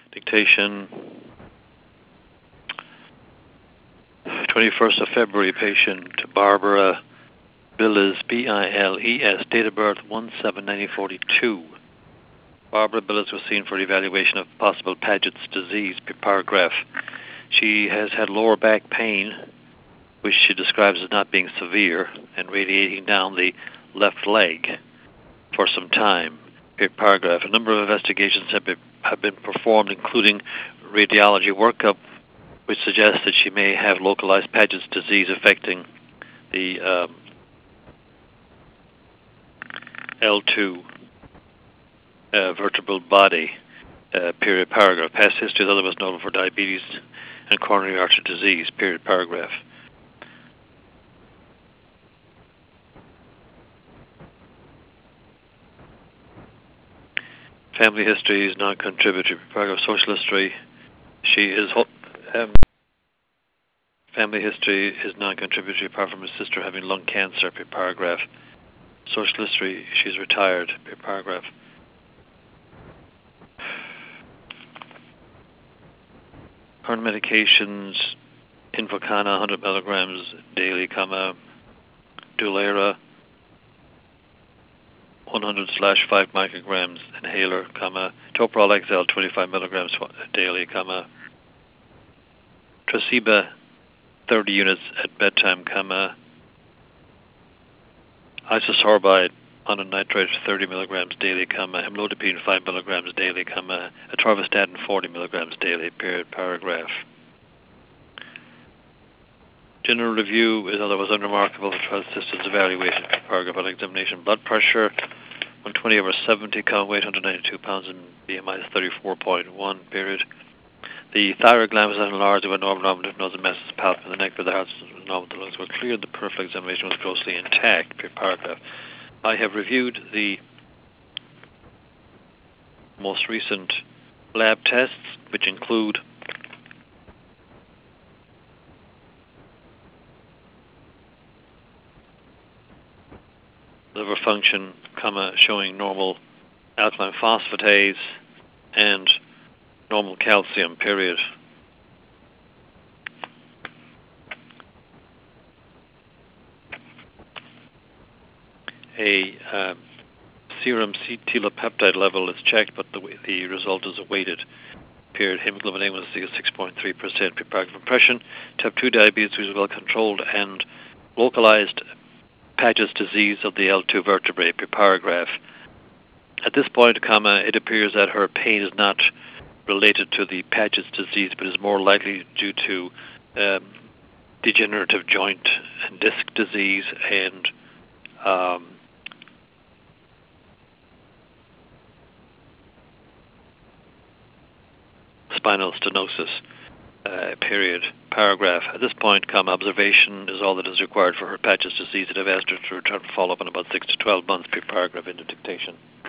Dictation, 21st of February, patient Barbara Billes, B-I-L-E-S, date of birth 1/7/1942. Barbara Billes was seen for evaluation of possible Paget's disease, paragraph. She has had lower back pain, which she describes as not being severe and radiating down the left leg for some time, paragraph. A number of investigations have been performed, including radiology workup, which suggests that she may have localized Paget's disease affecting the L2 vertebral body, period, paragraph. Past history is otherwise notable for diabetes and coronary artery disease, period, paragraph. Family history is non-contributory, paragraph. Social history, family history is non-contributory apart from her sister having lung cancer, paragraph. Social history, she's retired, paragraph. Current medications, Invokana 100 milligrams daily, Dulera 100/5 micrograms inhaler, Toprol XL 25 milligrams daily, Tresiba 30 units at bedtime, Isosorbide mononitrate 30 milligrams daily, Amlodipine 5 milligrams daily, Atorvastatin 40 milligrams daily, period, paragraph. General review is otherwise unremarkable. The trial systems evaluation, paragraph. On examination, blood pressure 120/70, weight 192 pounds, and BMI is 34.1, period. The thyroid gland was enlarged with normal normative nose and masses palpable in the neck, where the heart was normal. The lungs were cleared. The peripheral examination was grossly intact, paragraph. I have reviewed the most recent lab tests, which include liver function, showing normal alkaline phosphatase and normal calcium, period. A serum telopeptide level is checked, but the result is awaited, period. Hemoglobin A1C is 6.3%, paragraph. Impression, type 2 diabetes was well controlled and localized Paget's disease of the L2 vertebrae, paragraph. At this point, it appears that her pain is not related to the Paget's disease, but is more likely due to degenerative joint and disc disease and spinal stenosis, period, paragraph. At this point, observation is all that is required for her Paget's disease, and I've asked her to return for follow-up in about 6 to 12 months, paragraph, into dictation.